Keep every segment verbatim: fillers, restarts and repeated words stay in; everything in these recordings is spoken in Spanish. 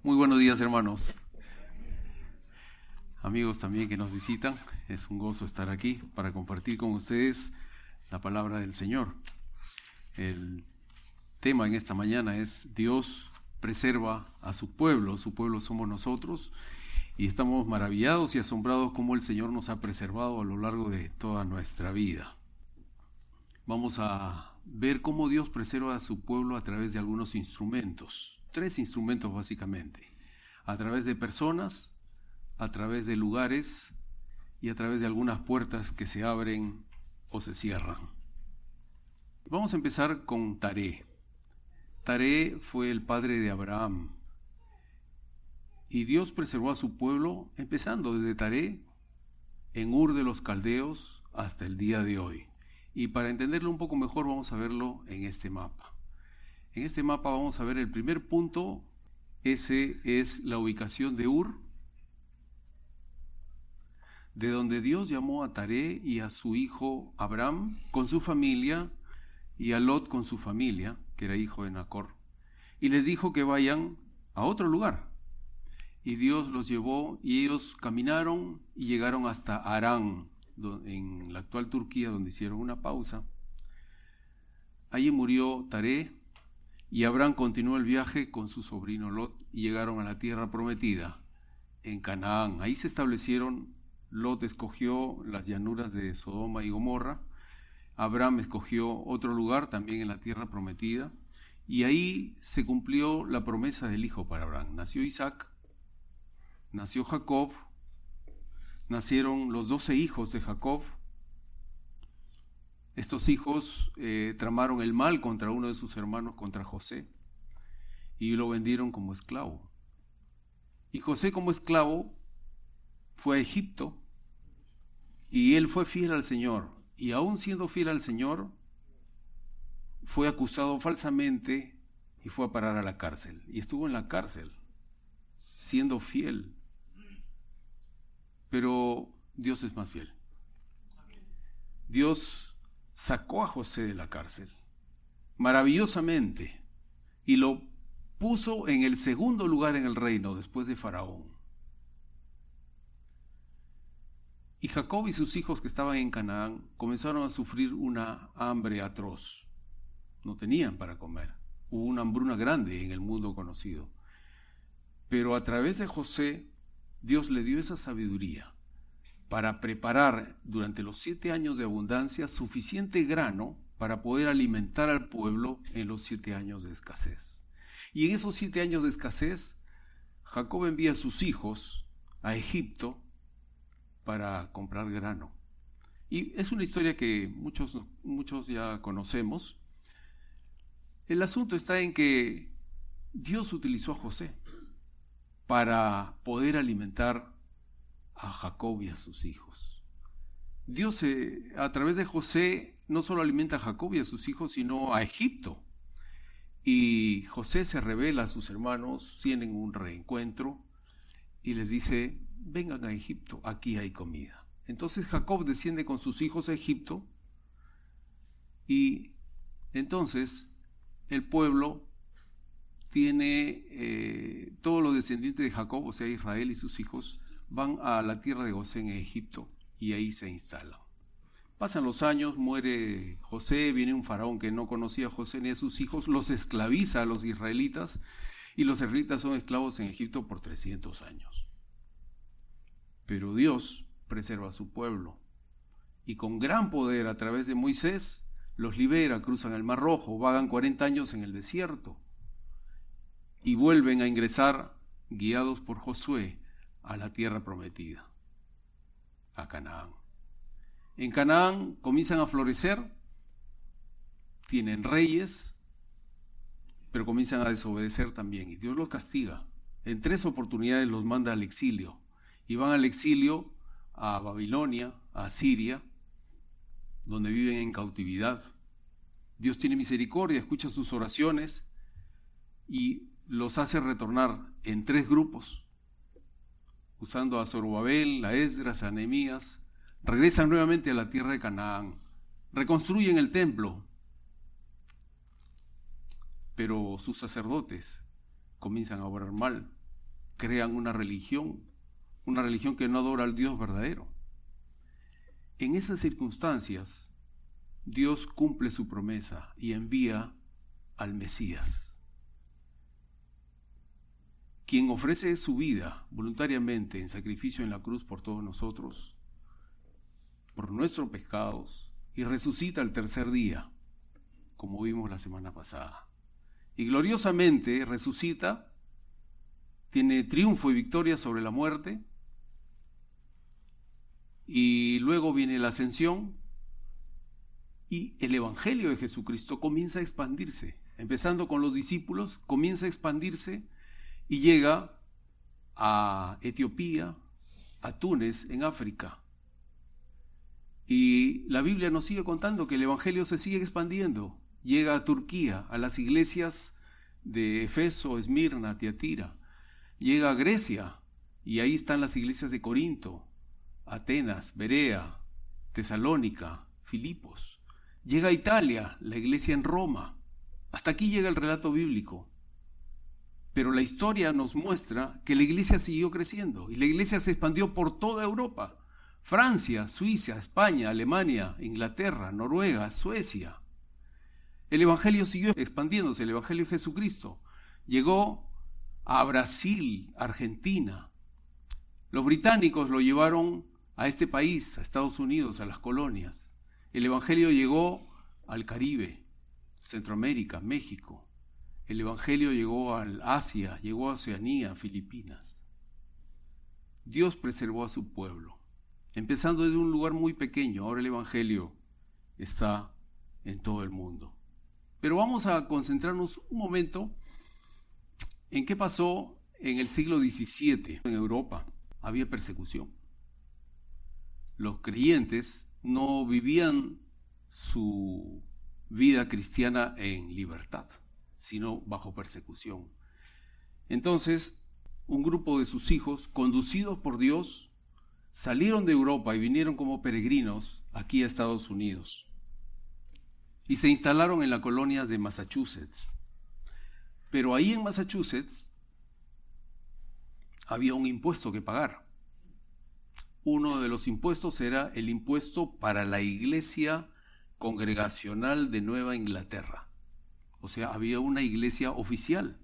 Muy buenos días, hermanos. Amigos también que nos visitan, es un gozo estar aquí para compartir con ustedes la palabra del Señor. El tema en esta mañana es Dios preserva a su pueblo, su pueblo somos nosotros, y estamos maravillados y asombrados cómo el Señor nos ha preservado a lo largo de toda nuestra vida. Vamos a ver cómo Dios preserva a su pueblo a través de algunos instrumentos, tres instrumentos básicamente, a través de personas, a través de lugares y a través de algunas puertas que se abren o se cierran. Vamos a empezar con Taré. Taré fue el padre de Abraham. Y Dios preservó a su pueblo empezando desde Taré, en Ur de los Caldeos, hasta el día de hoy. Y para entenderlo un poco mejor vamos a verlo en este mapa. En este mapa vamos a ver el primer punto, ese es la ubicación de Ur, de donde Dios llamó a Taré y a su hijo Abraham con su familia y a Lot con su familia, que era hijo de Nacor, y les dijo que vayan a otro lugar. Y Dios los llevó y ellos caminaron y llegaron hasta Harán, en la actual Turquía, donde hicieron una pausa. Allí murió Taré y Abraham continuó el viaje con su sobrino Lot y llegaron a la tierra prometida, en Canaán. Ahí se establecieron. Lot escogió las llanuras de Sodoma y Gomorra, Abraham escogió otro lugar también en la tierra prometida, y ahí se cumplió la promesa del hijo para Abraham. Nació Isaac, nació Jacob, nacieron los doce hijos de Jacob. Estos hijos eh, tramaron el mal contra uno de sus hermanos, contra José, y lo vendieron como esclavo. Y José como esclavo fue a Egipto, y él fue fiel al Señor, y aún siendo fiel al Señor, fue acusado falsamente y fue a parar a la cárcel, y estuvo en la cárcel, siendo fiel. Pero Dios es más fiel. Dios sacó a José de la cárcel, maravillosamente, y lo puso en el segundo lugar en el reino, después de Faraón. Y Jacob y sus hijos que estaban en Canaán comenzaron a sufrir una hambre atroz. No tenían para comer. Hubo una hambruna grande en el mundo conocido. Pero a través de José, Dios le dio esa sabiduría para preparar durante los siete años de abundancia suficiente grano para poder alimentar al pueblo en los siete años de escasez. Y en esos siete años de escasez, Jacob envía a sus hijos a Egipto para comprar grano. Y es una historia que muchos, muchos ya conocemos. El asunto está en que Dios utilizó a José para poder alimentar a Jacob y a sus hijos. Dios eh, a través de José no solo alimenta a Jacob y a sus hijos, sino a Egipto. Y José se revela a sus hermanos, tienen un reencuentro y les dice: vengan a Egipto, aquí hay comida. Entonces Jacob desciende con sus hijos a Egipto y entonces el pueblo tiene, eh, todos los descendientes de Jacob, o sea Israel y sus hijos, van a la tierra de Gosén en Egipto y ahí se instalan. Pasan los años, muere José, viene un faraón que no conocía a José ni a sus hijos, los esclaviza a los israelitas y los israelitas son esclavos en Egipto por trescientos años. Pero Dios preserva a su pueblo y con gran poder a través de Moisés los libera, cruzan el Mar Rojo, vagan cuarenta años en el desierto y vuelven a ingresar, guiados por Josué, a la tierra prometida, a Canaán. En Canaán comienzan a florecer, tienen reyes, pero comienzan a desobedecer también y Dios los castiga. En tres oportunidades los manda al exilio. Y van al exilio a Babilonia, a Siria, donde viven en cautividad. Dios tiene misericordia, escucha sus oraciones y los hace retornar en tres grupos, usando a Zorobabel, a Esdras, a Nehemías. Regresan nuevamente a la tierra de Canaán, reconstruyen el templo, pero sus sacerdotes comienzan a obrar mal crean una religión, una religión que no adora al Dios verdadero. En esas circunstancias, Dios cumple su promesa y envía al Mesías, quien ofrece su vida voluntariamente en sacrificio en la cruz por todos nosotros, por nuestros pecados, y resucita al tercer día, como vimos la semana pasada. Y gloriosamente resucita, tiene triunfo y victoria sobre la muerte, y luego viene la ascensión, y el Evangelio de Jesucristo comienza a expandirse, empezando con los discípulos, comienza a expandirse y llega a Etiopía, a Túnez, en África. Y la Biblia nos sigue contando que el Evangelio se sigue expandiendo. Llega a Turquía, a las iglesias de Efeso, Esmirna, Tiatira. Llega a Grecia, y ahí están las iglesias de Corinto, Atenas, Berea, Tesalónica, Filipos. Llega a Italia, la iglesia en Roma. Hasta aquí llega el relato bíblico. Pero la historia nos muestra que la iglesia siguió creciendo, y la iglesia se expandió por toda Europa. Francia, Suiza, España, Alemania, Inglaterra, Noruega, Suecia. El Evangelio siguió expandiéndose, el Evangelio de Jesucristo. Llegó a Brasil, Argentina. Los británicos lo llevaron a este país, a Estados Unidos, a las colonias. El Evangelio llegó al Caribe, Centroamérica, México. El Evangelio llegó al Asia, llegó a Oceanía, Filipinas. Dios preservó a su pueblo, empezando desde un lugar muy pequeño. Ahora el Evangelio está en todo el mundo. Pero vamos a concentrarnos un momento en qué pasó en el siglo diecisiete en Europa. Había persecución. Los creyentes no vivían su vida cristiana en libertad, sino bajo persecución. Entonces, un grupo de sus hijos, conducidos por Dios, salieron de Europa y vinieron como peregrinos aquí a Estados Unidos. Y se instalaron en la colonia de Massachusetts. Pero ahí en Massachusetts había un impuesto que pagar. Uno de los impuestos era el impuesto para la Iglesia Congregacional de Nueva Inglaterra. O sea, había una iglesia oficial.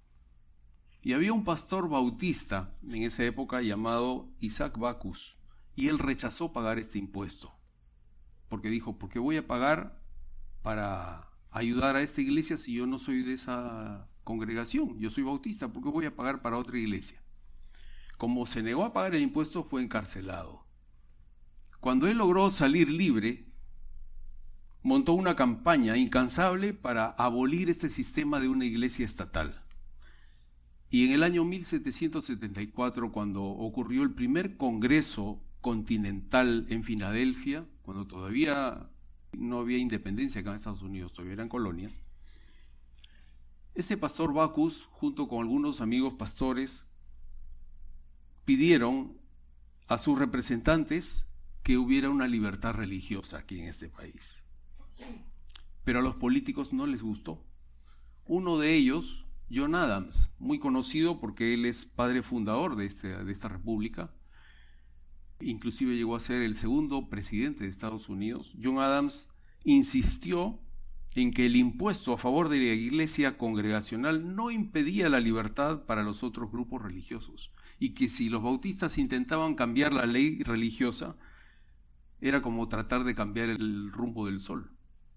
Y había un pastor bautista en esa época llamado Isaac Backus. Y él rechazó pagar este impuesto. Porque dijo, ¿por qué voy a pagar para ayudar a esta iglesia si yo no soy de esa congregación? Yo soy bautista, ¿por qué voy a pagar para otra iglesia? Como se negó a pagar el impuesto, fue encarcelado. Cuando él logró salir libre, montó una campaña incansable para abolir este sistema de una iglesia estatal. Y en el año mil setecientos setenta y cuatro, cuando ocurrió el primer congreso continental en Filadelfia, cuando todavía no había independencia acá en Estados Unidos, todavía eran colonias, este pastor Backus, junto con algunos amigos pastores, pidieron a sus representantes que hubiera una libertad religiosa aquí en este país. Pero a los políticos no les gustó. Uno de ellos, John Adams, muy conocido porque él es padre fundador de, este, de esta república, inclusive llegó a ser el segundo presidente de Estados Unidos. John Adams insistió en que el impuesto a favor de la iglesia congregacional no impedía la libertad para los otros grupos religiosos, y que si los bautistas intentaban cambiar la ley religiosa, era como tratar de cambiar el rumbo del sol.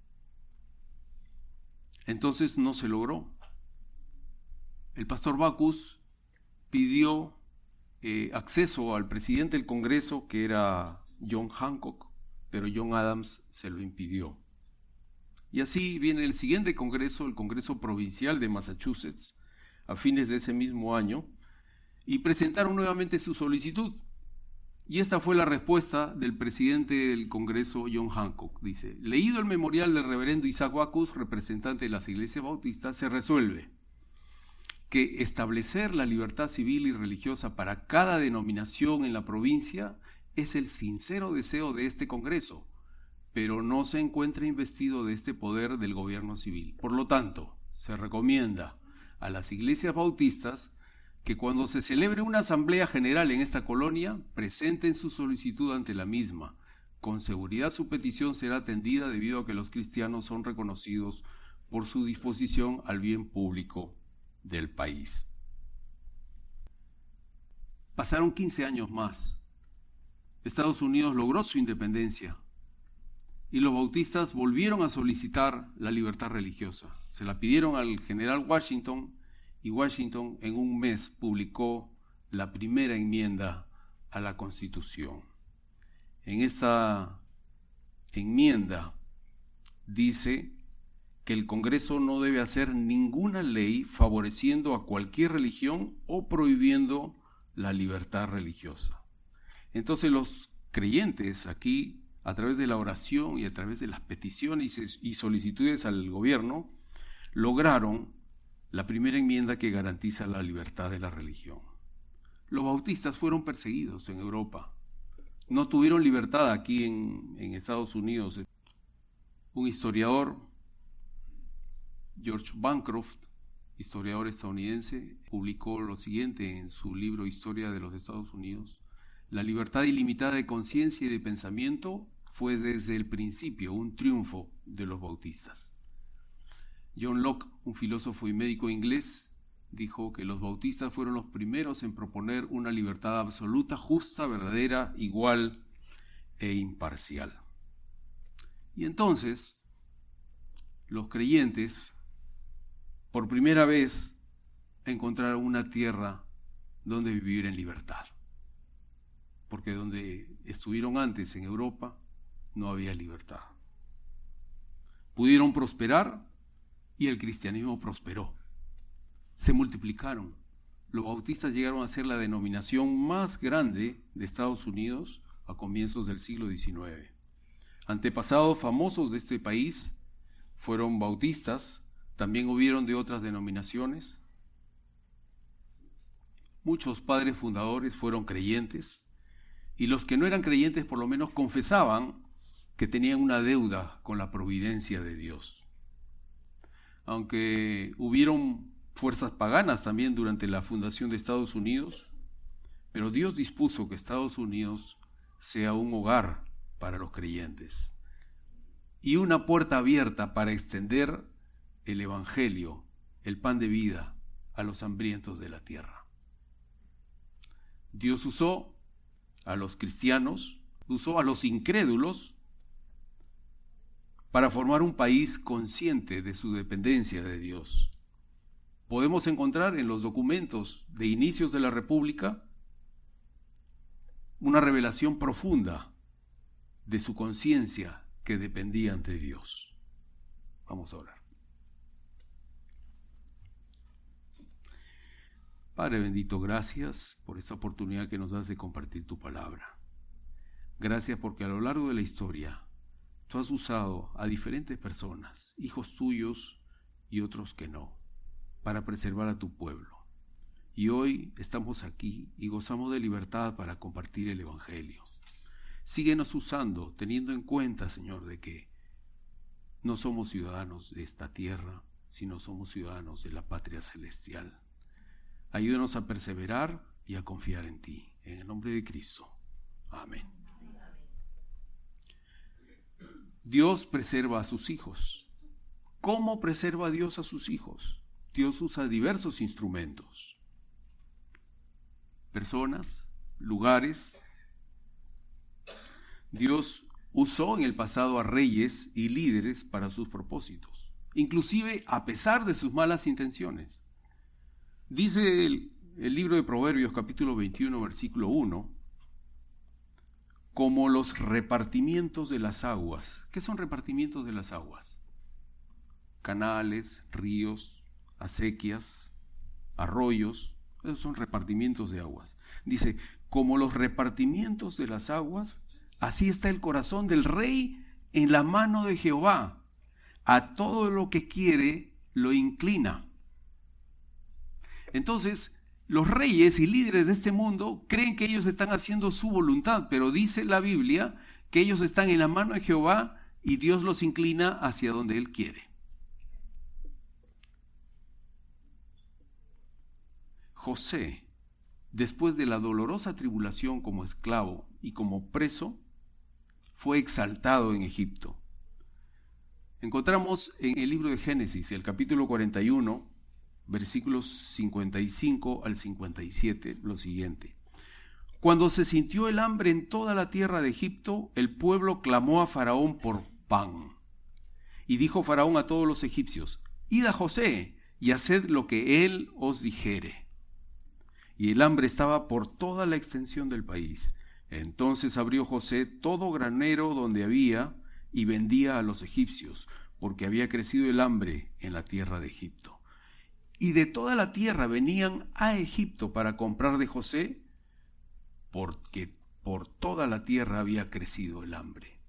Entonces no se logró. El pastor Backus pidió eh, acceso al presidente del Congreso, que era John Hancock, pero John Adams se lo impidió. Y así viene el siguiente congreso, el Congreso Provincial de Massachusetts, a fines de ese mismo año, y presentaron nuevamente su solicitud. Y esta fue la respuesta del presidente del Congreso, John Hancock. Dice: leído el memorial del reverendo Isaac Backus, representante de las iglesias bautistas, se resuelve que establecer la libertad civil y religiosa para cada denominación en la provincia es el sincero deseo de este Congreso, pero no se encuentra investido de este poder del gobierno civil. Por lo tanto, se recomienda a las iglesias bautistas que cuando se celebre una asamblea general en esta colonia, presenten su solicitud ante la misma. Con seguridad su petición será atendida debido a que los cristianos son reconocidos por su disposición al bien público del país. Pasaron quince años más. Estados Unidos logró su independencia y los bautistas volvieron a solicitar la libertad religiosa. Se la pidieron al general Washington y Washington en un mes publicó la primera enmienda a la Constitución. En esta enmienda dice que el Congreso no debe hacer ninguna ley favoreciendo a cualquier religión o prohibiendo la libertad religiosa. Entonces los creyentes aquí, a través de la oración y a través de las peticiones y solicitudes al gobierno, lograron la primera enmienda que garantiza la libertad de la religión. Los bautistas fueron perseguidos en Europa. No tuvieron libertad aquí en, en Estados Unidos. Un historiador, George Bancroft, historiador estadounidense, publicó lo siguiente en su libro Historia de los Estados Unidos. La libertad ilimitada de conciencia y de pensamiento fue desde el principio un triunfo de los bautistas. John Locke, un filósofo y médico inglés, dijo que los bautistas fueron los primeros en proponer una libertad absoluta, justa, verdadera, igual e imparcial. Y entonces, los creyentes, por primera vez, encontraron una tierra donde vivir en libertad. Porque donde estuvieron antes, en Europa, no había libertad. Pudieron prosperar y el cristianismo prosperó. Se multiplicaron. Los bautistas llegaron a ser la denominación más grande de Estados Unidos a comienzos del siglo diecinueve. Antepasados famosos de este país fueron bautistas, también hubieron de otras denominaciones. Muchos padres fundadores fueron creyentes y los que no eran creyentes por lo menos confesaban que tenían una deuda con la providencia de Dios. Aunque hubieron fuerzas paganas también durante la fundación de Estados Unidos, pero Dios dispuso que Estados Unidos sea un hogar para los creyentes y una puerta abierta para extender el Evangelio, el pan de vida, a los hambrientos de la tierra. Dios usó a los cristianos, usó a los incrédulos para formar un país consciente de su dependencia de Dios. Podemos encontrar en los documentos de inicios de la República una revelación profunda de su conciencia que dependían de Dios. Vamos a orar. Padre bendito, gracias por esta oportunidad que nos das de compartir tu palabra. Gracias porque a lo largo de la historia tú has usado a diferentes personas, hijos tuyos y otros que no, para preservar a tu pueblo. Y hoy estamos aquí y gozamos de libertad para compartir el Evangelio. Síguenos usando, teniendo en cuenta, Señor, de que no somos ciudadanos de esta tierra, sino somos ciudadanos de la patria celestial. Ayúdanos a perseverar y a confiar en ti. En el nombre de Cristo. Amén. Dios preserva a sus hijos. ¿Cómo preserva Dios a sus hijos? Dios usa diversos instrumentos. Personas, lugares. Dios usó en el pasado a reyes y líderes para sus propósitos, inclusive a pesar de sus malas intenciones. Dice el, el libro de Proverbios, capítulo veintiuno, versículo uno, como los repartimientos de las aguas. ¿Qué son repartimientos de las aguas? Canales, ríos, acequias, arroyos, esos son repartimientos de aguas. Dice, como los repartimientos de las aguas, así está el corazón del rey en la mano de Jehová. A todo lo que quiere lo inclina. Entonces, los reyes y líderes de este mundo creen que ellos están haciendo su voluntad, pero dice la Biblia que ellos están en la mano de Jehová y Dios los inclina hacia donde Él quiere. José, después de la dolorosa tribulación como esclavo y como preso, fue exaltado en Egipto. Encontramos en el libro de Génesis, el capítulo cuarenta y uno, versículos cincuenta y cinco al cincuenta y siete, lo siguiente. Cuando se sintió el hambre en toda la tierra de Egipto, el pueblo clamó a Faraón por pan. Y dijo Faraón a todos los egipcios: id a José y haced lo que él os dijere. Y el hambre estaba por toda la extensión del país. Entonces abrió José todo granero donde había y vendía a los egipcios, porque había crecido el hambre en la tierra de Egipto. Y de toda la tierra venían a Egipto para comprar de José, porque por toda la tierra había crecido el hambre.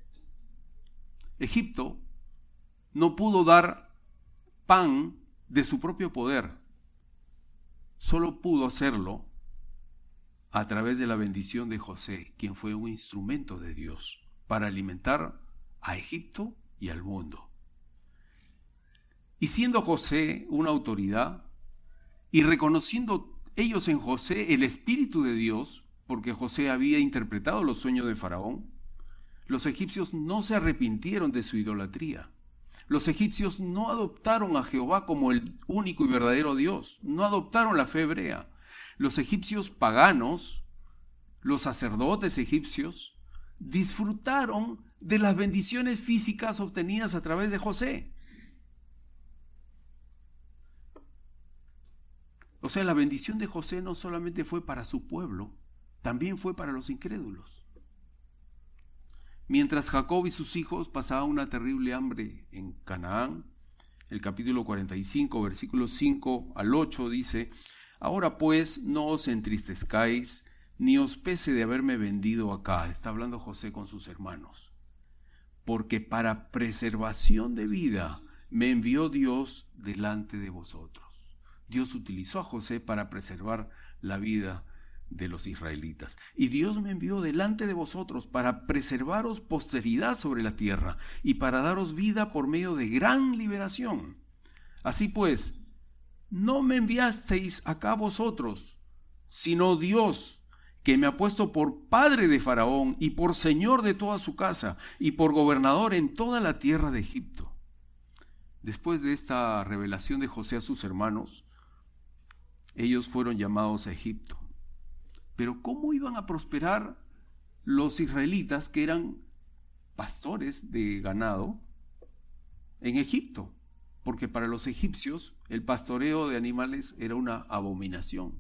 Egipto no pudo dar pan de su propio poder, solo pudo hacerlo a través de la bendición de José, quien fue un instrumento de Dios para alimentar a Egipto y al mundo. Y siendo José una autoridad, y reconociendo ellos en José el Espíritu de Dios, porque José había interpretado los sueños de Faraón, los egipcios no se arrepintieron de su idolatría. Los egipcios no adoptaron a Jehová como el único y verdadero Dios, no adoptaron la fe hebrea. Los egipcios paganos, los sacerdotes egipcios, disfrutaron de las bendiciones físicas obtenidas a través de José. O sea, la bendición de José no solamente fue para su pueblo, también fue para los incrédulos. Mientras Jacob y sus hijos pasaban una terrible hambre en Canaán, el capítulo cuarenta y cinco, versículos cinco al ocho dice: ahora pues no os entristezcáis, ni os pese de haberme vendido acá. Está hablando José con sus hermanos. Porque para preservación de vida me envió Dios delante de vosotros. Dios utilizó a José para preservar la vida de los israelitas. Y Dios me envió delante de vosotros para preservaros posteridad sobre la tierra y para daros vida por medio de gran liberación. Así pues, no me enviasteis acá vosotros, sino Dios, que me ha puesto por padre de Faraón y por señor de toda su casa y por gobernador en toda la tierra de Egipto. Después de esta revelación de José a sus hermanos, ellos fueron llamados a Egipto. Pero ¿cómo iban a prosperar los israelitas, que eran pastores de ganado, en Egipto? Porque para los egipcios el pastoreo de animales era una abominación.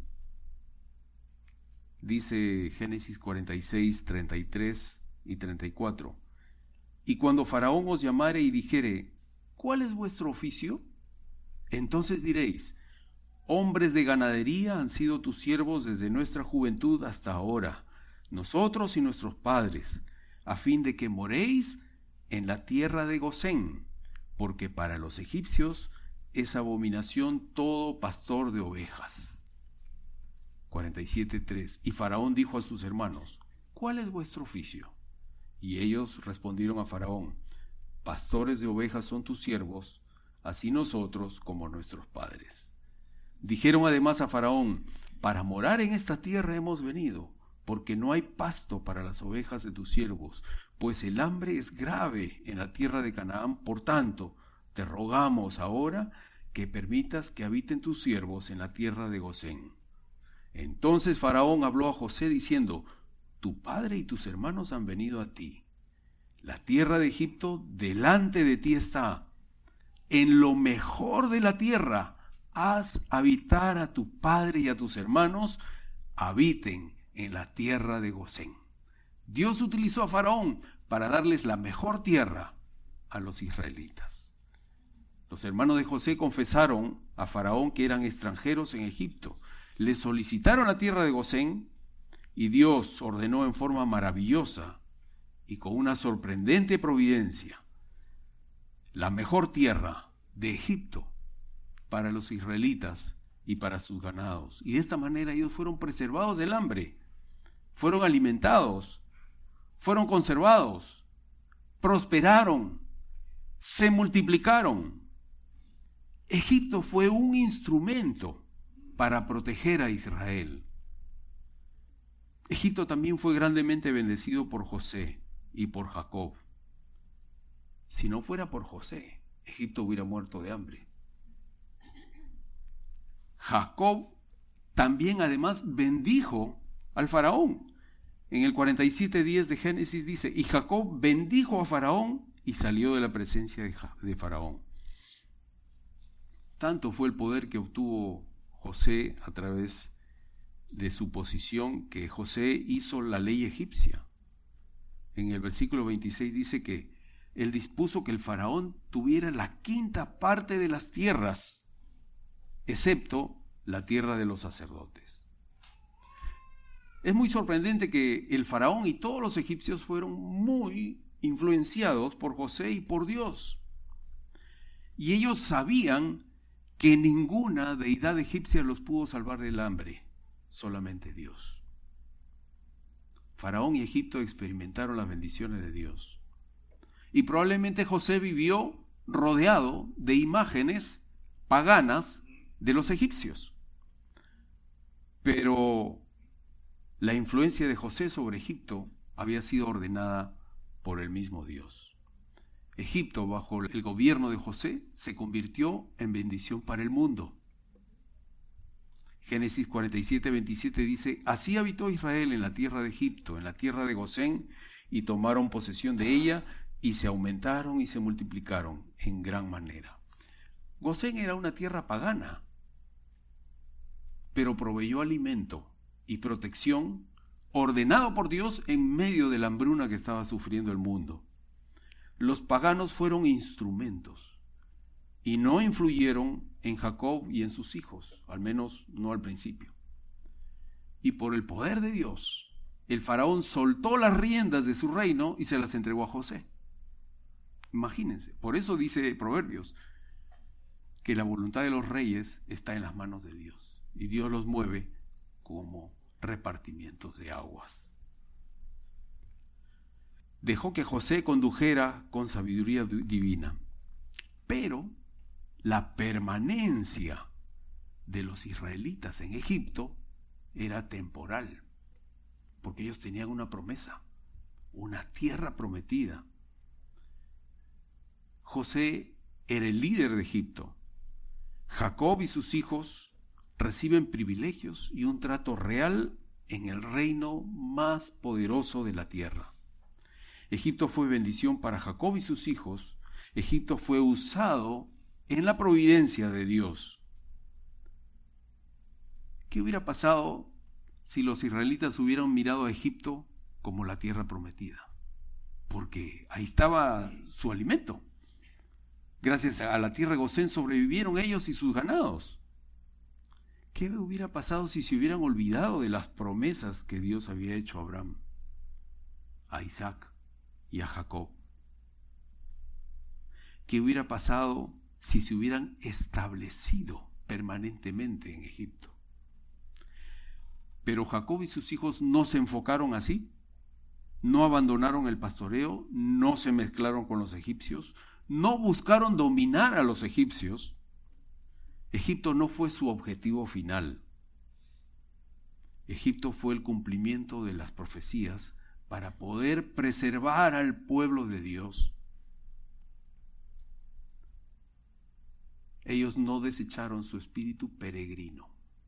Dice Génesis cuarenta y seis, treinta y tres y treinta y cuatro. Y cuando Faraón os llamare y dijere: ¿cuál es vuestro oficio? Entonces diréis: hombres de ganadería han sido tus siervos desde nuestra juventud hasta ahora, nosotros y nuestros padres, a fin de que moréis en la tierra de Gosén, porque para los egipcios es abominación todo pastor de ovejas. cuarenta y siete, tres. Y Faraón dijo a sus hermanos: ¿cuál es vuestro oficio? Y ellos respondieron a Faraón: pastores de ovejas son tus siervos, así nosotros como nuestros padres. Dijeron además a Faraón: para morar en esta tierra hemos venido, porque no hay pasto para las ovejas de tus siervos, pues el hambre es grave en la tierra de Canaán. Por tanto, te rogamos ahora que permitas que habiten tus siervos en la tierra de Gosén. Entonces Faraón habló a José diciendo: tu padre y tus hermanos han venido a ti. La tierra de Egipto delante de ti está. En lo mejor de la tierra haz habitar a tu padre y a tus hermanos, habiten en la tierra de Gosén. Dios utilizó a Faraón para darles la mejor tierra a los israelitas. Los hermanos de José confesaron a Faraón que eran extranjeros en Egipto. Le solicitaron la tierra de Gosén y Dios ordenó en forma maravillosa y con una sorprendente providencia la mejor tierra de Egipto para los israelitas y para sus ganados. Y de esta manera ellos fueron preservados del hambre, fueron alimentados, fueron conservados, prosperaron, se multiplicaron. Egipto fue un instrumento para proteger a Israel. Egipto también fue grandemente bendecido por José y por Jacob. Si no fuera por José, Egipto hubiera muerto de hambre. Jacob también además bendijo al faraón. En el cuarenta y siete diez de Génesis dice, y Jacob bendijo a Faraón y salió de la presencia de, de Faraón. Tanto fue el poder que obtuvo José a través de su posición que José hizo la ley egipcia. En el versículo veintiséis dice que él dispuso que el faraón tuviera la quinta parte de las tierras, excepto la tierra de los sacerdotes. Es muy sorprendente que el faraón y todos los egipcios fueron muy influenciados por José y por Dios. Y ellos sabían que ninguna deidad egipcia los pudo salvar del hambre, solamente Dios. Faraón y Egipto experimentaron las bendiciones de Dios. Y probablemente José vivió rodeado de imágenes paganas de los egipcios. Pero la influencia de José sobre Egipto había sido ordenada por el mismo Dios. Egipto, bajo el gobierno de José, se convirtió en bendición para el mundo. Génesis cuarenta y siete, veintisiete dice, así habitó Israel en la tierra de Egipto, en la tierra de Gosén, y tomaron posesión de ella, y se aumentaron y se multiplicaron en gran manera. Gosén era una tierra pagana, pero proveyó alimento y protección ordenado por Dios en medio de la hambruna que estaba sufriendo el mundo. Los paganos fueron instrumentos y no influyeron en Jacob y en sus hijos, al menos no al principio. Y por el poder de Dios, el faraón soltó las riendas de su reino y se las entregó a José. Imagínense, por eso dice Proverbios que la voluntad de los reyes está en las manos de Dios y Dios los mueve como repartimientos de aguas. Dejó que José condujera con sabiduría divina, pero la permanencia de los israelitas en Egipto era temporal, porque ellos tenían una promesa, una tierra prometida. José era el líder de Egipto. Jacob y sus hijos reciben privilegios y un trato real en el reino más poderoso de la tierra. Egipto fue bendición para Jacob y sus hijos. Egipto fue usado en la providencia de Dios. ¿Qué hubiera pasado si los israelitas hubieran mirado a Egipto como la tierra prometida? Porque ahí estaba su alimento. Gracias a la tierra de Gosén sobrevivieron ellos y sus ganados. ¿Qué hubiera pasado si se hubieran olvidado de las promesas que Dios había hecho a Abraham, a Isaac y a Jacob? ¿Qué hubiera pasado si se hubieran establecido permanentemente en Egipto? Pero Jacob y sus hijos no se enfocaron así, no abandonaron el pastoreo, no se mezclaron con los egipcios, no buscaron dominar a los egipcios. Egipto no fue su objetivo final. Egipto fue el cumplimiento de las profecías para poder preservar al pueblo de Dios. Ellos no desecharon su espíritu peregrino.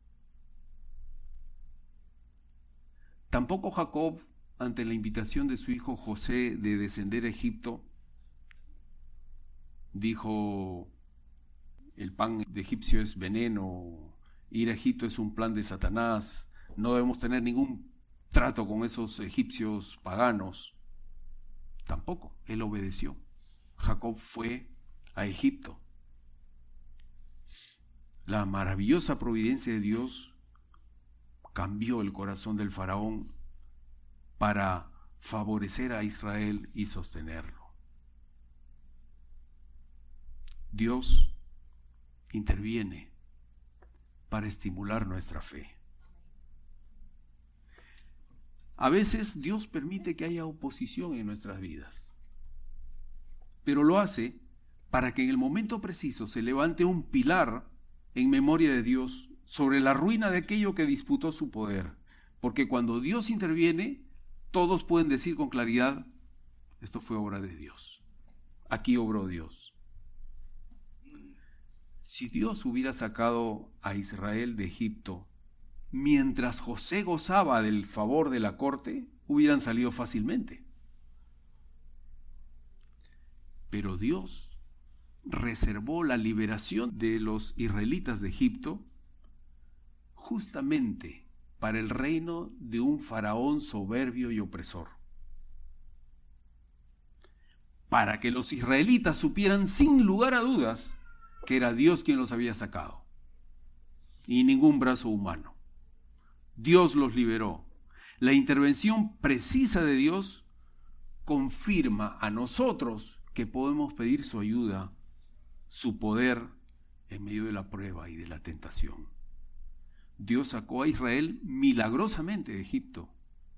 Tampoco Jacob, ante la invitación de su hijo José de descender a Egipto, dijo: el pan de egipcio es veneno, ir a Egipto es un plan de Satanás, no debemos tener ningún trato con esos egipcios paganos. Tampoco, él obedeció. Jacob fue a Egipto. La maravillosa providencia de Dios cambió el corazón del faraón para favorecer a Israel y sostenerlo. Dios interviene para estimular nuestra fe. A veces Dios permite que haya oposición en nuestras vidas, pero lo hace para que en el momento preciso se levante un pilar en memoria de Dios sobre la ruina de aquello que disputó su poder. Porque cuando Dios interviene, todos pueden decir con claridad, esto fue obra de Dios. Aquí obró Dios. Si Dios hubiera sacado a Israel de Egipto, mientras José gozaba del favor de la corte, hubieran salido fácilmente. Pero Dios reservó la liberación de los israelitas de Egipto justamente para el reino de un faraón soberbio y opresor. Para que los israelitas supieran sin lugar a dudas que era Dios quien los había sacado y ningún brazo humano. Dios los liberó. La intervención precisa de Dios confirma a nosotros que podemos pedir su ayuda, su poder en medio de la prueba y de la tentación. Dios sacó a Israel milagrosamente de Egipto,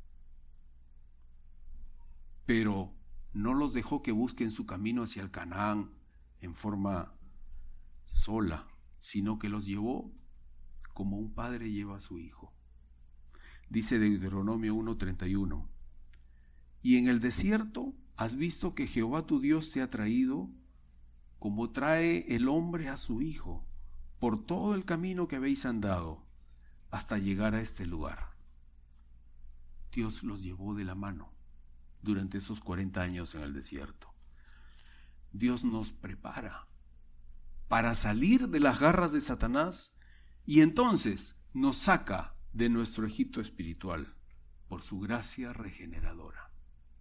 pero no los dejó que busquen su camino hacia el Canaán en forma sola, sino que los llevó como un padre lleva a su hijo. Dice Deuteronomio uno treinta y uno, y en el desierto has visto que Jehová tu Dios te ha traído como trae el hombre a su hijo, por todo el camino que habéis andado, hasta llegar a este lugar. Dios los llevó de la mano durante esos cuarenta años en el desierto. Dios nos prepara para salir de las garras de Satanás y entonces nos saca de nuestro Egipto espiritual por su gracia regeneradora.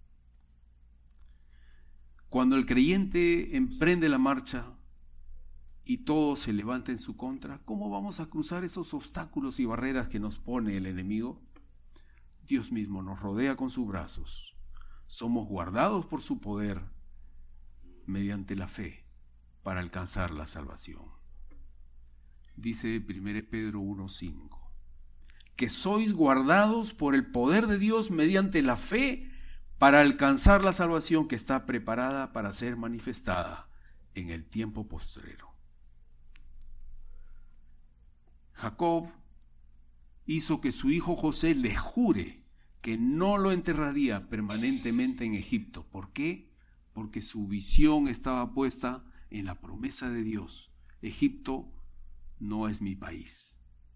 Cuando el creyente emprende la marcha y todo se levanta en su contra, ¿cómo vamos a cruzar esos obstáculos y barreras que nos pone el enemigo? Dios mismo nos rodea con sus brazos. Somos guardados por su poder mediante la fe para alcanzar la salvación. Dice primera Pedro uno cinco, que sois guardados por el poder de Dios mediante la fe para alcanzar la salvación que está preparada para ser manifestada en el tiempo postrero. Jacob hizo que su hijo José le jure que no lo enterraría permanentemente en Egipto. ¿Por qué? Porque su visión estaba puesta en la promesa de Dios. Egipto no es mi país.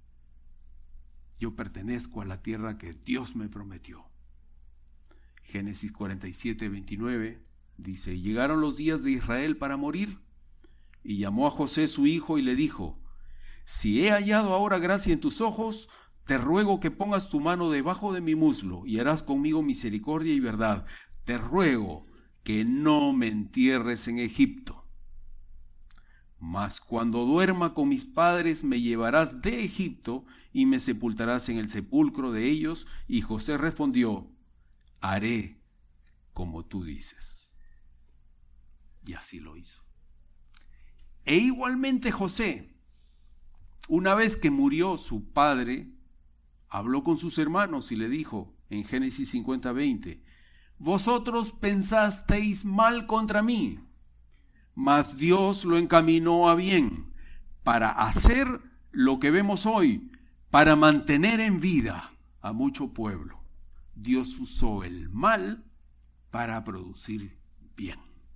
Yo pertenezco a la tierra que Dios me prometió. Génesis cuarenta y siete, veintinueve dice, llegaron los días de Israel para morir, y llamó a José su hijo y le dijo, si he hallado ahora gracia en tus ojos, te ruego que pongas tu mano debajo de mi muslo y harás conmigo misericordia y verdad. Te ruego que no me entierres en Egipto. Mas cuando duerma con mis padres me llevarás de Egipto y me sepultarás en el sepulcro de ellos. Y José respondió, haré como tú dices. Y así lo hizo. E igualmente José, una vez que murió su padre, habló con sus hermanos y le dijo en Génesis cincuenta, veinte, vosotros pensasteis mal contra mí, mas Dios lo encaminó a bien para hacer lo que vemos hoy, para mantener en vida a mucho pueblo. Dios usó el mal para producir bien.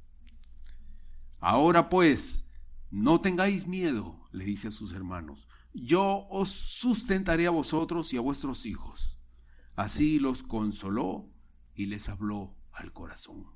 Ahora pues, no tengáis miedo, le dice a sus hermanos, yo os sustentaré a vosotros y a vuestros hijos. Así los consoló y les habló al corazón.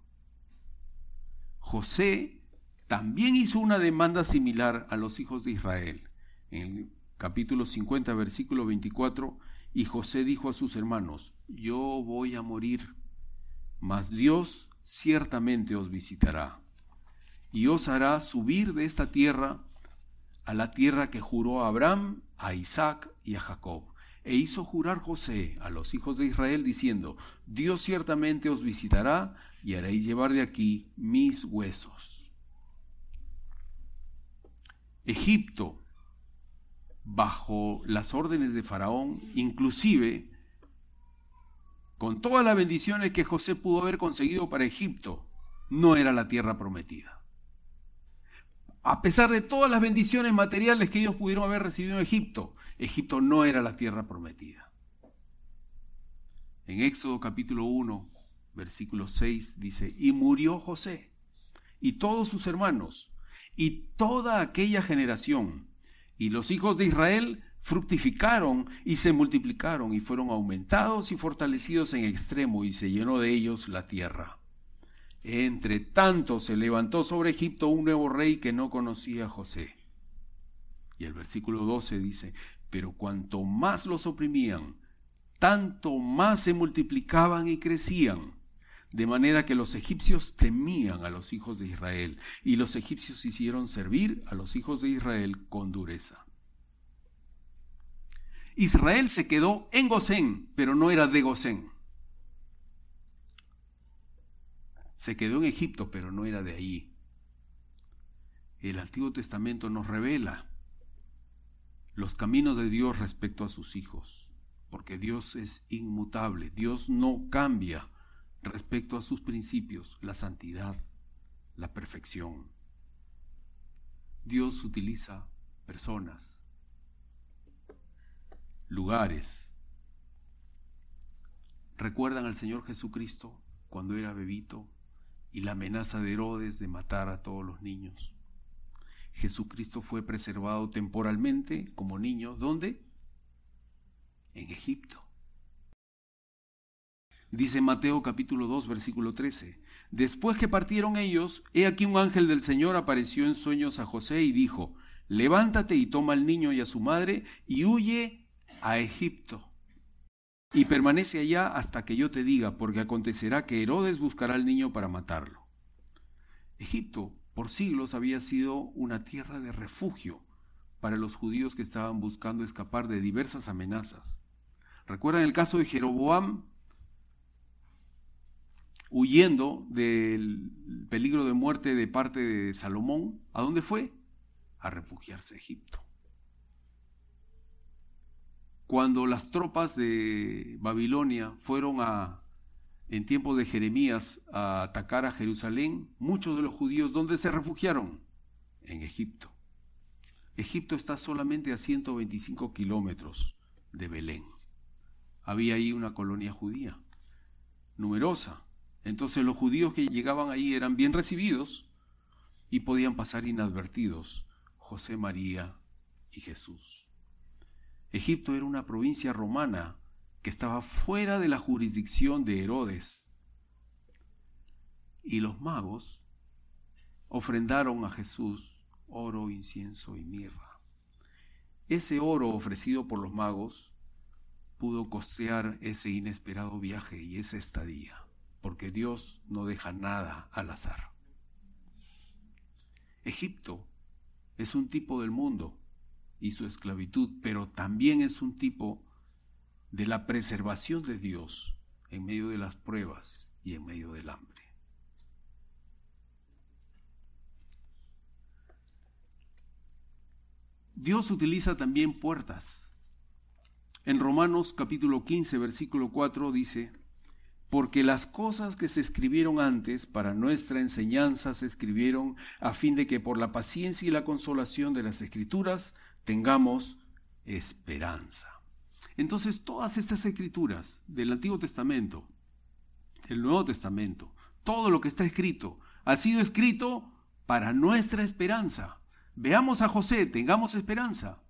José también hizo una demanda similar a los hijos de Israel. En el capítulo cincuenta, versículo veinticuatro, y José dijo a sus hermanos, yo voy a morir, mas Dios ciertamente os visitará y os hará subir de esta tierra a la tierra que juró a Abraham, a Isaac y a Jacob. E hizo jurar José a los hijos de Israel diciendo, Dios ciertamente os visitará y haréis llevar de aquí mis huesos. Egipto, bajo las órdenes de Faraón, inclusive con todas las bendiciones que José pudo haber conseguido para Egipto, no era la tierra prometida. A pesar de todas las bendiciones materiales que ellos pudieron haber recibido en Egipto, Egipto no era la tierra prometida. En Éxodo capítulo uno, versículo seis dice, y murió José y todos sus hermanos y toda aquella generación, y los hijos de Israel fructificaron y se multiplicaron y fueron aumentados y fortalecidos en extremo, y se llenó de ellos la tierra. Entre tanto se levantó sobre Egipto un nuevo rey que no conocía a José. Y el versículo doce dice, pero cuanto más los oprimían, tanto más se multiplicaban y crecían, de manera que los egipcios temían a los hijos de Israel, y los egipcios hicieron servir a los hijos de Israel con dureza. Israel se quedó en Gosén, pero no era de Gosén. Se quedó en Egipto, pero no era de allí. El Antiguo Testamento nos revela los caminos de Dios respecto a sus hijos, porque Dios es inmutable, Dios no cambia respecto a sus principios, la santidad, la perfección. Dios utiliza personas, lugares. ¿Recuerdan al Señor Jesucristo cuando era bebito y la amenaza de Herodes de matar a todos los niños? Jesucristo fue preservado temporalmente como niño. ¿Dónde? En Egipto. Dice Mateo capítulo dos, versículo trece. Después que partieron ellos, he aquí un ángel del Señor apareció en sueños a José y dijo, levántate y toma al niño y a su madre y huye a Egipto. Y permanece allá hasta que yo te diga, porque acontecerá que Herodes buscará al niño para matarlo. Egipto por siglos había sido una tierra de refugio para los judíos que estaban buscando escapar de diversas amenazas. ¿Recuerdan el caso de Jeroboam? Huyendo del peligro de muerte de parte de Salomón, ¿a dónde fue? A refugiarse a Egipto. Cuando las tropas de Babilonia fueron a, en tiempos de Jeremías, a atacar a Jerusalén, muchos de los judíos, ¿dónde se refugiaron? En Egipto. Egipto está solamente a ciento veinticinco kilómetros de Belén. Había ahí una colonia judía, numerosa. Entonces los judíos que llegaban ahí eran bien recibidos y podían pasar inadvertidos, José, María y Jesús. Egipto era una provincia romana que estaba fuera de la jurisdicción de Herodes. Y los magos ofrendaron a Jesús oro, incienso y mirra. Ese oro ofrecido por los magos pudo costear ese inesperado viaje y esa estadía, porque Dios no deja nada al azar. Egipto es un tipo del mundo y su esclavitud, pero también es un tipo de la preservación de Dios en medio de las pruebas y en medio del hambre. Dios utiliza también puertas. En Romanos capítulo quince, versículo cuatro dice, porque las cosas que se escribieron antes para nuestra enseñanza se escribieron a fin de que por la paciencia y la consolación de las Escrituras tengamos esperanza. Entonces todas estas escrituras del Antiguo Testamento, del Nuevo Testamento, todo lo que está escrito, ha sido escrito para nuestra esperanza. Veamos a José, tengamos esperanza.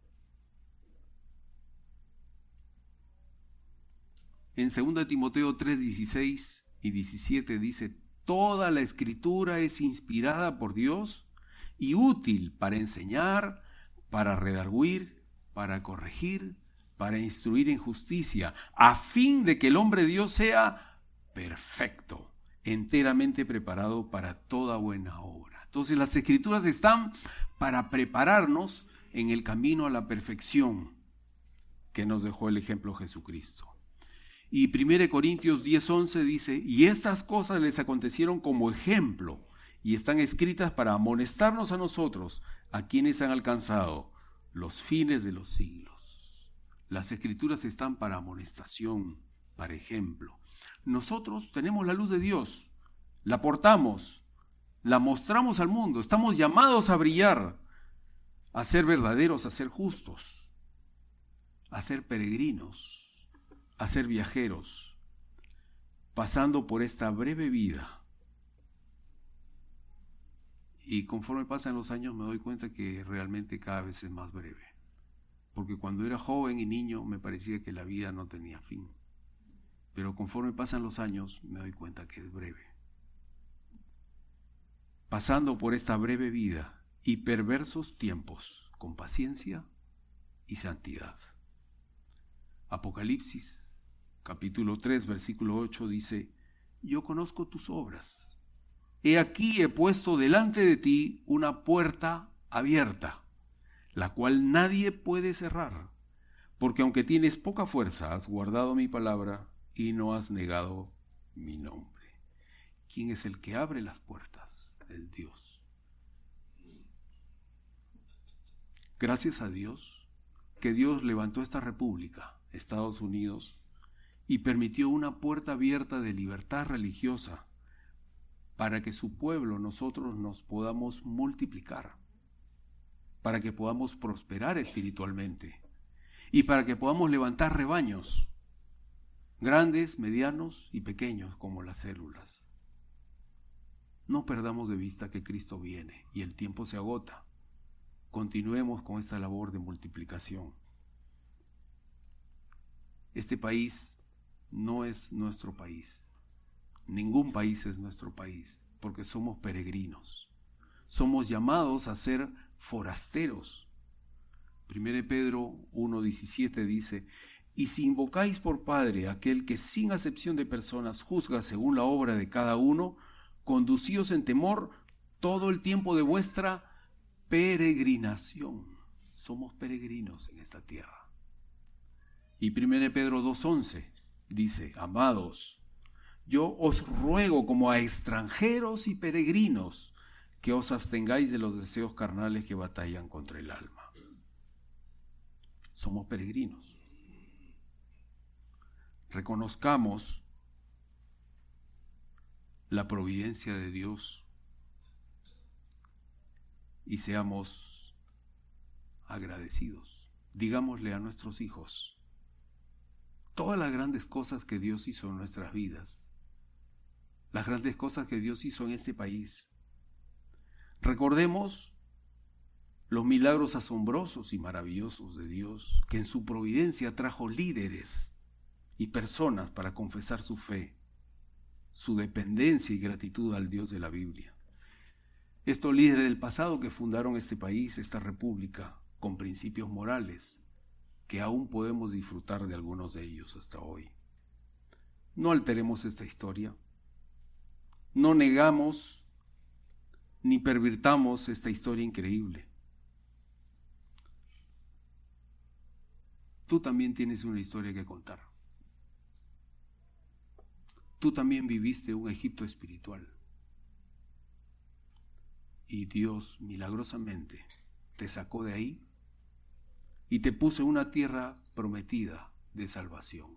En segunda Timoteo tres, dieciséis y diecisiete dice, toda la escritura es inspirada por Dios y útil para enseñar, para redarguir, para corregir, para instruir en justicia, a fin de que el hombre de Dios sea perfecto, enteramente preparado para toda buena obra. Entonces las escrituras están para prepararnos en el camino a la perfección que nos dejó el ejemplo Jesucristo. Y primera Corintios diez, once dice, y estas cosas les acontecieron como ejemplo y están escritas para amonestarnos a nosotros, a quienes han alcanzado los fines de los siglos. Las escrituras están para amonestación, para ejemplo. Nosotros tenemos la luz de Dios, la portamos, la mostramos al mundo. Estamos llamados a brillar, a ser verdaderos, a ser justos, a ser peregrinos, a ser viajeros, pasando por esta breve vida. Y conforme pasan los años me doy cuenta que realmente cada vez es más breve. Porque cuando era joven y niño me parecía que la vida no tenía fin. Pero conforme pasan los años me doy cuenta que es breve. Pasando por esta breve vida y perversos tiempos, con paciencia y santidad. Apocalipsis, capítulo tres, versículo ocho, dice: yo conozco tus obras. He aquí he puesto delante de ti una puerta abierta, la cual nadie puede cerrar, porque aunque tienes poca fuerza, has guardado mi palabra y no has negado mi nombre. ¿Quién es el que abre las puertas? Es Dios. Gracias a Dios que Dios levantó esta república, Estados Unidos, y permitió una puerta abierta de libertad religiosa para que su pueblo, nosotros, nos podamos multiplicar, para que podamos prosperar espiritualmente y para que podamos levantar rebaños, grandes, medianos y pequeños como las células. No perdamos de vista que Cristo viene y el tiempo se agota. Continuemos con esta labor de multiplicación. Este país no es nuestro país. Ningún país es nuestro país, porque somos peregrinos. Somos llamados a ser forasteros. Primera de Pedro uno diecisiete dice: y si invocáis por Padre aquel que sin acepción de personas juzga según la obra de cada uno, conducíos en temor todo el tiempo de vuestra peregrinación. Somos peregrinos en esta tierra. Y Primera de Pedro dos once dice: amados, yo os ruego como a extranjeros y peregrinos que os abstengáis de los deseos carnales que batallan contra el alma. Somos peregrinos. Reconozcamos la providencia de Dios y seamos agradecidos. Digámosle a nuestros hijos todas las grandes cosas que Dios hizo en nuestras vidas, las grandes cosas que Dios hizo en este país. Recordemos los milagros asombrosos y maravillosos de Dios, que en su providencia trajo líderes y personas para confesar su fe, su dependencia y gratitud al Dios de la Biblia. Estos líderes del pasado que fundaron este país, esta república, con principios morales, que aún podemos disfrutar de algunos de ellos hasta hoy. No alteremos esta historia, no negamos ni pervirtamos esta historia increíble. Tú también tienes una historia que contar. Tú también viviste un Egipto espiritual. Y Dios milagrosamente te sacó de ahí y te puso en una tierra prometida de salvación.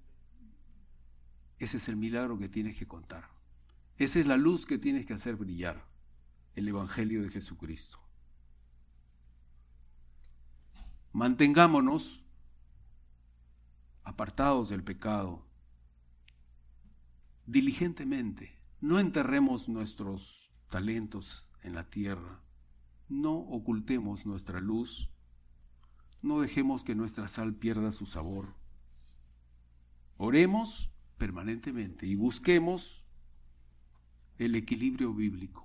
Ese es el milagro que tienes que contar. Esa es la luz que tienes que hacer brillar, el Evangelio de Jesucristo. Mantengámonos apartados del pecado, diligentemente. No enterremos nuestros talentos en la tierra, no ocultemos nuestra luz, no dejemos que nuestra sal pierda su sabor. Oremos permanentemente y busquemos el equilibrio bíblico.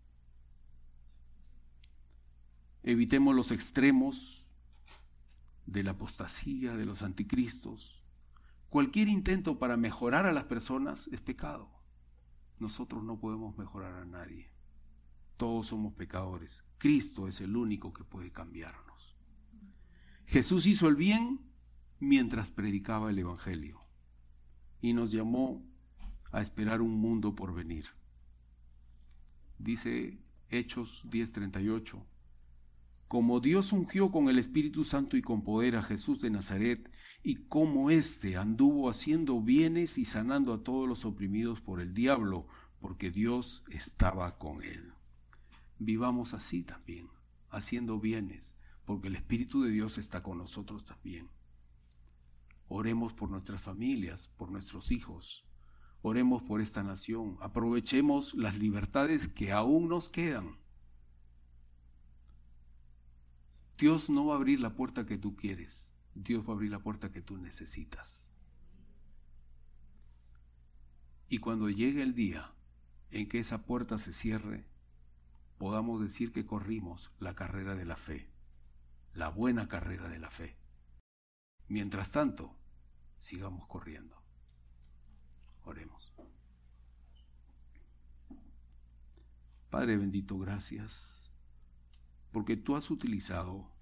Evitemos los extremos de la apostasía, de los anticristos. Cualquier intento para mejorar a las personas es pecado. Nosotros no podemos mejorar a nadie. Todos somos pecadores. Cristo es el único que puede cambiarnos. Jesús hizo el bien mientras predicaba el Evangelio y nos llamó a esperar un mundo por venir. Dice Hechos diez treinta y ocho: como Dios ungió con el Espíritu Santo y con poder a Jesús de Nazaret, y como éste anduvo haciendo bienes y sanando a todos los oprimidos por el diablo, porque Dios estaba con él. Vivamos así también, haciendo bienes, porque el Espíritu de Dios está con nosotros también. Oremos por nuestras familias, por nuestros hijos. Oremos por esta nación. Aprovechemos las libertades que aún nos quedan. Dios no va a abrir la puerta que tú quieres. Dios va a abrir la puerta que tú necesitas. Y cuando llegue el día en que esa puerta se cierre, podamos decir que corrimos la carrera de la fe, la buena carrera de la fe. Mientras tanto, sigamos corriendo. Oremos. Padre bendito, gracias, porque tú has utilizado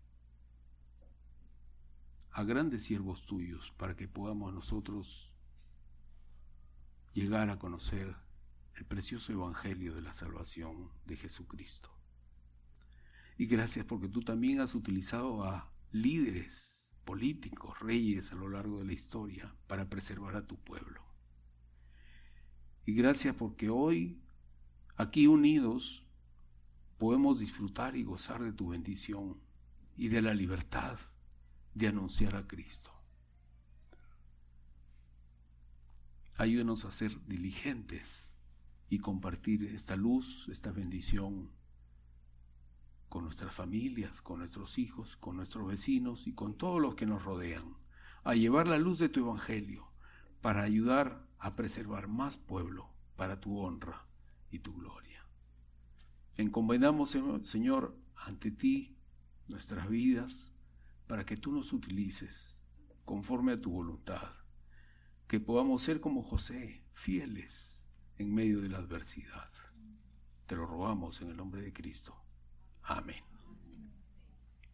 a grandes siervos tuyos para que podamos nosotros llegar a conocer el precioso evangelio de la salvación de Jesucristo. Y gracias porque tú también has utilizado a líderes políticos, reyes a lo largo de la historia para preservar a tu pueblo. Y gracias porque hoy, aquí unidos, podemos disfrutar y gozar de tu bendición y de la libertad de anunciar a Cristo. Ayúdanos a ser diligentes y compartir esta luz, esta bendición con nuestras familias, con nuestros hijos, con nuestros vecinos y con todos los que nos rodean, a llevar la luz de tu evangelio para ayudar a preservar más pueblo para tu honra y tu gloria. Encomendamos, Señor, ante ti nuestras vidas para que tú nos utilices conforme a tu voluntad, que podamos ser como José, fieles en medio de la adversidad. Te lo rogamos en el nombre de Cristo. Amén.